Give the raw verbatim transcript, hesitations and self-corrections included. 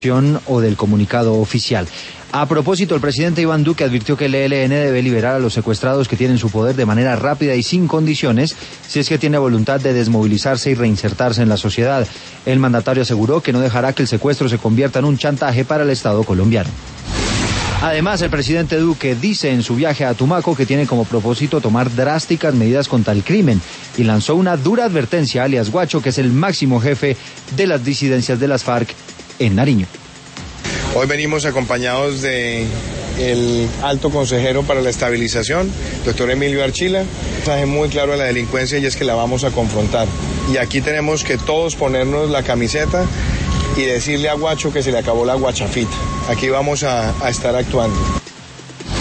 o del comunicado oficial. A propósito, el presidente Iván Duque advirtió que el E L N debe liberar a los secuestrados que tienen su poder de manera rápida y sin condiciones, si es que tiene voluntad de desmovilizarse y reinsertarse en la sociedad. El mandatario aseguró que no dejará que el secuestro se convierta en un chantaje para el Estado colombiano. Además, el presidente Duque dice en su viaje a Tumaco que tiene como propósito tomar drásticas medidas contra el crimen y lanzó una dura advertencia a alias Guacho, que es el máximo jefe de las disidencias de las FARC en Nariño. Hoy venimos acompañados de el alto consejero para la estabilización, doctor Emilio Archila. Un mensaje muy claro a la delincuencia y es que la vamos a confrontar. Y aquí tenemos que todos ponernos la camiseta y decirle a Guacho que se le acabó la guachafita. Aquí vamos a, a estar actuando.